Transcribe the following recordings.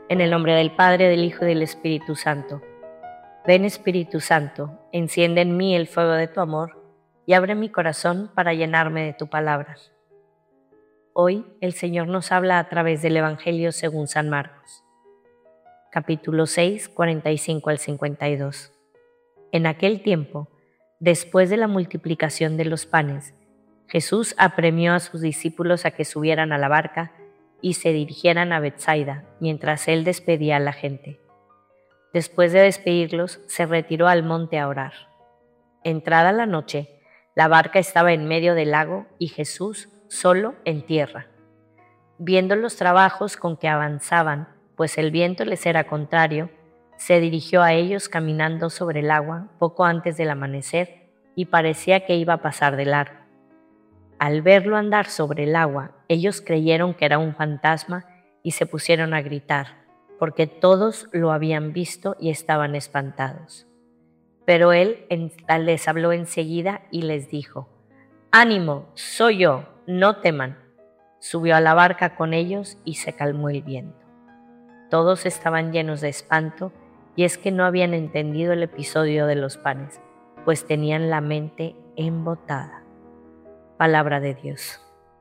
En el nombre del Padre, del Hijo y del Espíritu Santo. Ven, Espíritu Santo, enciende en mí el fuego de tu amor y abre mi corazón para llenarme de tu palabra. Hoy el Señor nos habla a través del Evangelio según San Marcos. Capítulo 6, 45 al 52. En aquel tiempo, después de la multiplicación de los panes, Jesús apremió a sus discípulos a que subieran a la barca y se dirigieran a Betsaida, mientras él despedía a la gente. Después de despedirlos, se retiró al monte a orar. Entrada la noche, la barca estaba en medio del lago y Jesús solo en tierra. Viendo los trabajos con que avanzaban, pues el viento les era contrario, se dirigió a ellos caminando sobre el agua poco antes del amanecer y parecía que iba a pasar de largo. Al verlo andar sobre el agua, ellos creyeron que era un fantasma y se pusieron a gritar, porque todos lo habían visto y estaban espantados. Pero él les habló enseguida y les dijo: «Ánimo, soy yo, no teman». Subió a la barca con ellos y se calmó el viento. Todos estaban llenos de espanto, y es que no habían entendido el episodio de los panes, pues tenían la mente embotada. Palabra de Dios.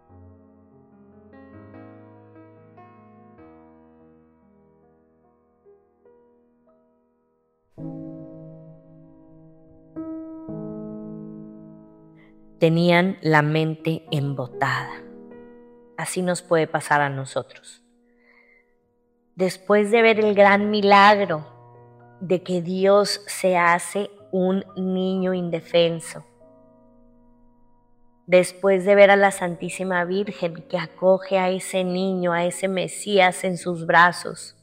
Tenían la mente embotada. Así nos puede pasar a nosotros. Después de ver el gran milagro de que Dios se hace un niño indefenso, después de ver a la Santísima Virgen que acoge a ese niño, a ese Mesías en sus brazos,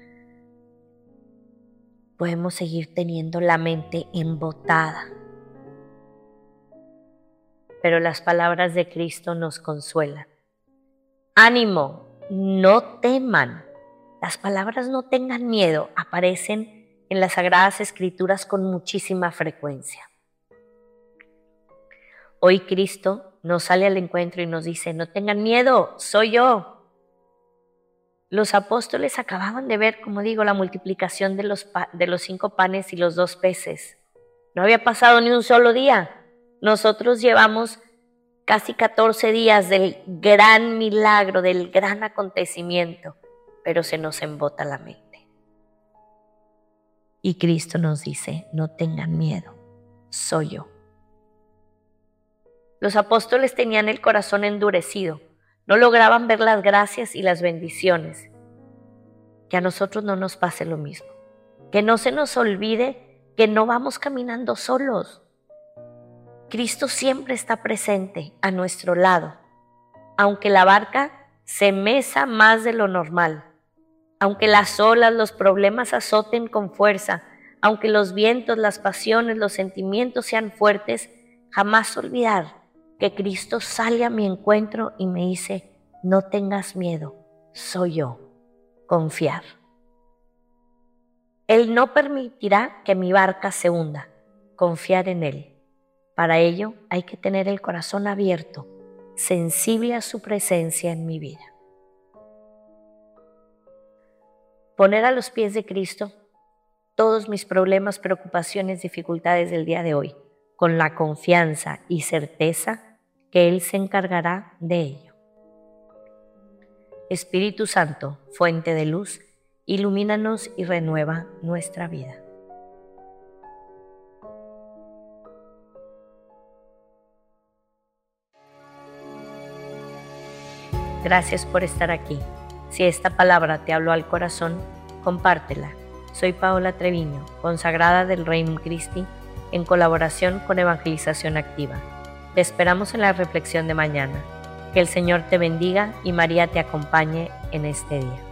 podemos seguir teniendo la mente embotada. Pero las palabras de Cristo nos consuelan. Ánimo, no teman. Las palabras no tengan miedo aparecen en las Sagradas Escrituras con muchísima frecuencia. Hoy Cristo nos sale al encuentro y nos dice: no tengan miedo, soy yo. Los apóstoles acababan de ver, como digo, la multiplicación de los 5 panes y los 2 peces. No había pasado ni un solo día. Nosotros llevamos casi 14 días del gran milagro, del gran acontecimiento, pero se nos embota la mente. Y Cristo nos dice: no tengan miedo, soy yo. Los apóstoles tenían el corazón endurecido, no lograban ver las gracias y las bendiciones. Que a nosotros no nos pase lo mismo, que no se nos olvide que no vamos caminando solos. Cristo siempre está presente a nuestro lado, aunque la barca se meza más de lo normal, aunque las olas, los problemas azoten con fuerza, aunque los vientos, las pasiones, los sentimientos sean fuertes, jamás olvidar que Cristo sale a mi encuentro y me dice: no tengas miedo, soy yo. Confiar. Él no permitirá que mi barca se hunda. Confiar en Él. Para ello hay que tener el corazón abierto, sensible a su presencia en mi vida. Poner a los pies de Cristo todos mis problemas, preocupaciones, dificultades del día de hoy, con la confianza y certeza que Él se encargará de ello. Espíritu Santo, fuente de luz, ilumínanos y renueva nuestra vida. Gracias por estar aquí. Si esta palabra te habló al corazón, compártela. Soy Paola Treviño, consagrada del Reino Christi, en colaboración con Evangelización Activa. Te esperamos en la reflexión de mañana. Que el Señor te bendiga y María te acompañe en este día.